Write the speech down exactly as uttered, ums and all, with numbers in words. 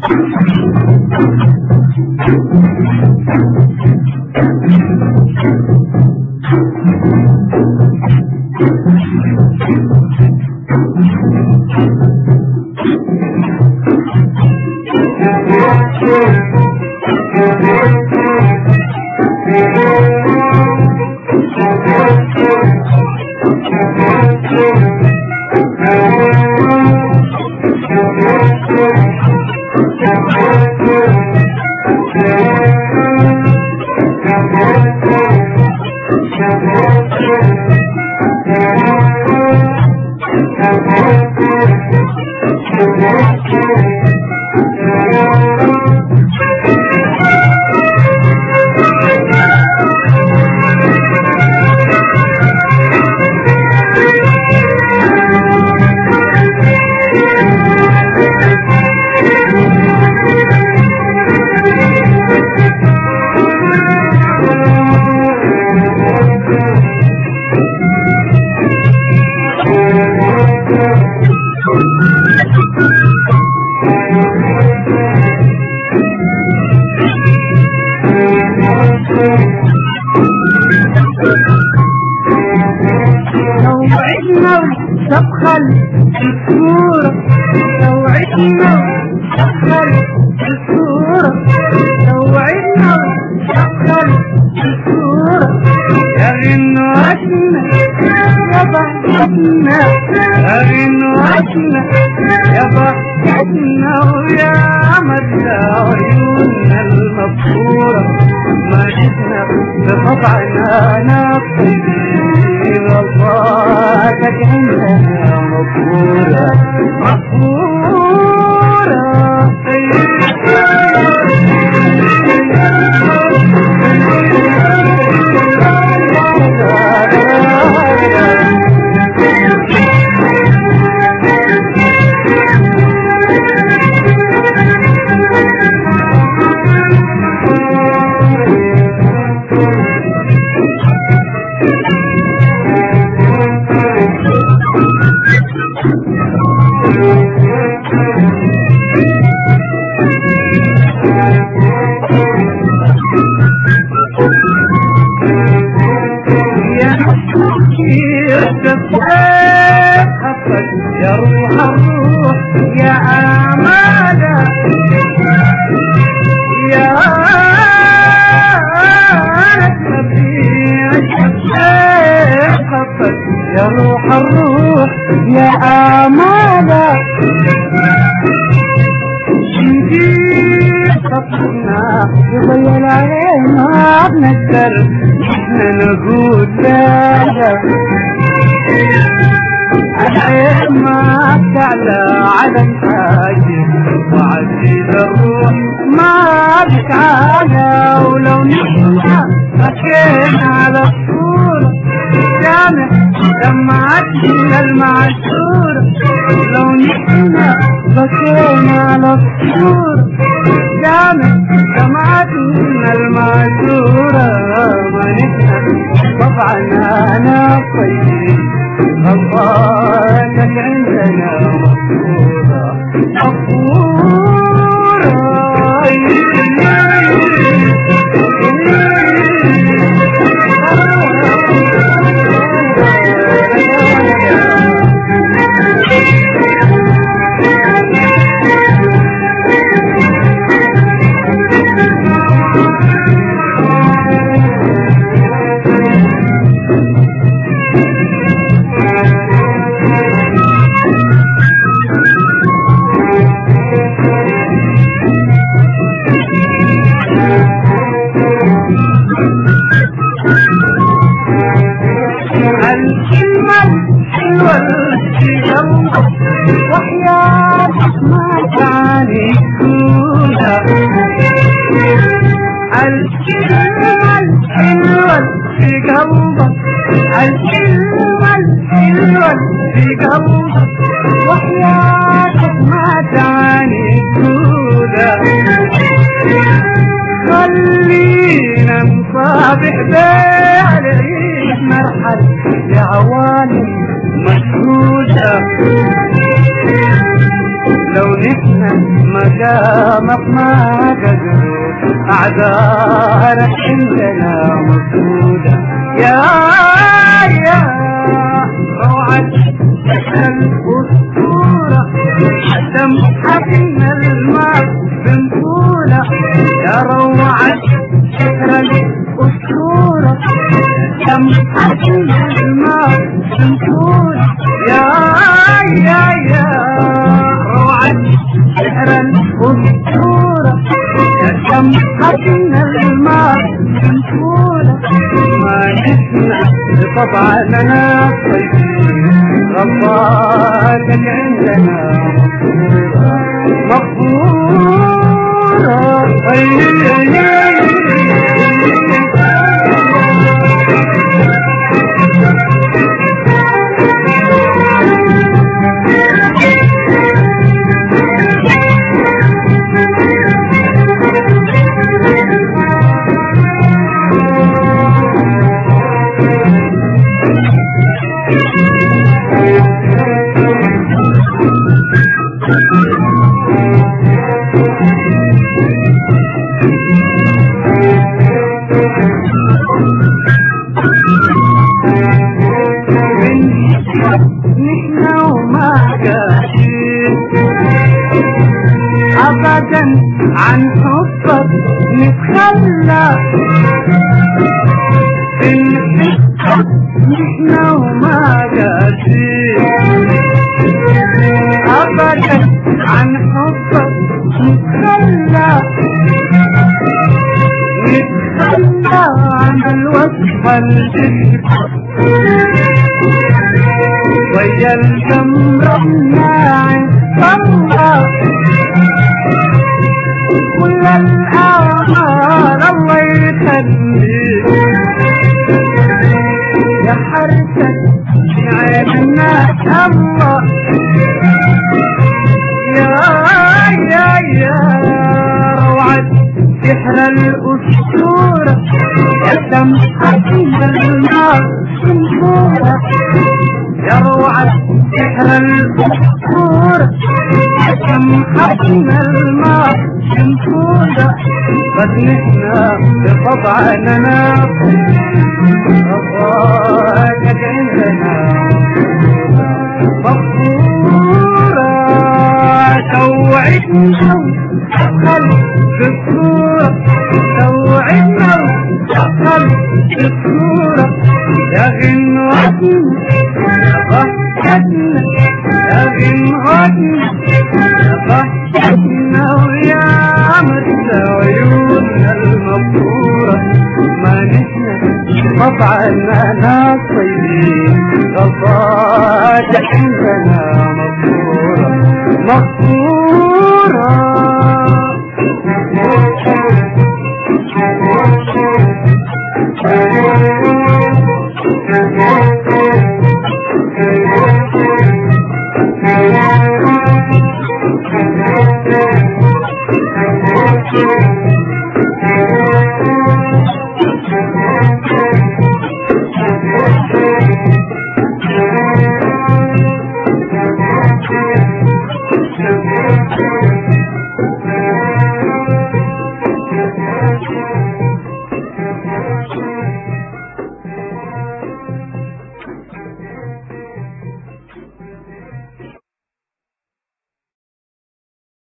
تبخل الصورة توعدنا تبخل الصورة توعدنا تبخل الصورة يا غنواتنا يا بحثنا يا غنواتنا يا بحثنا ويا مدى عيوننا المبخورة ما جئنا بطبعنا نقضي غضباتك عندنا مغفورة مغفورة يا روح الروح يا أمانة يا خفت يا روح الروح يا أمانة شديد خطنا يضيل علينا بنقدر احنا نقول لا العين ما تعلى على الحاجب وعزيز الروح ما بك عالى ولو نحنا بكينا على الصورة جامع دمعتنا المعسورة لو نحنا بكينا على الصورة جامع دمعتنا المعسورة ما نحنا طبعنا أنا طيب غضباتك عندنا مغفورة مغفورة وحياتك ما تعني كلها الكلمة الحلوة في قلبك الكلمة الحلوة في قلبك وحياتك ما تعني كلها خلينا نصابح بالعيد مرحل لعوالم مشهودة لو نحنا مقامك ما قدروا أعذارك عندنا مسدودة يا يا روعة الأسطورة تمحكنا الماء بنقولة يا روعة شكر الأسطورة تمحكنا الماء بنقولة يا يا يا روعة شكر الأسطورة تمحكنا الماء بنقولة ما نسمع بطبعنا طيبين غفاتك عندنا مغفورة نحن وما قاسين أبدا عن حبك نتخلى بنحبك نحن وما قاسين أبدا عن حبك نتخلى نتخلى عن الوصفة الجديدة ويا الجمرة الناعم الله كل الآمال الله يخليك يا حركة عيننا الله يا يا يا روعة سحر الأسطورة يا تمحكنا الماء بنقولة يا روعة سحر الأسطورة تمحكنا الماء بنقولة بس نحنا بطبعنا غفاتك عندنا مغفورة توعدنا وتدخل بالصورة توعدنا وتدخل بالصورة يا غنوتنا يا ضحكتنا يا غنوتنا يا ضحكتنا ويا مد عيوننا المبخورة ما نحن طبعنا ناس طيبين غفاتك عندنا مغفورة مغفورة Thank you.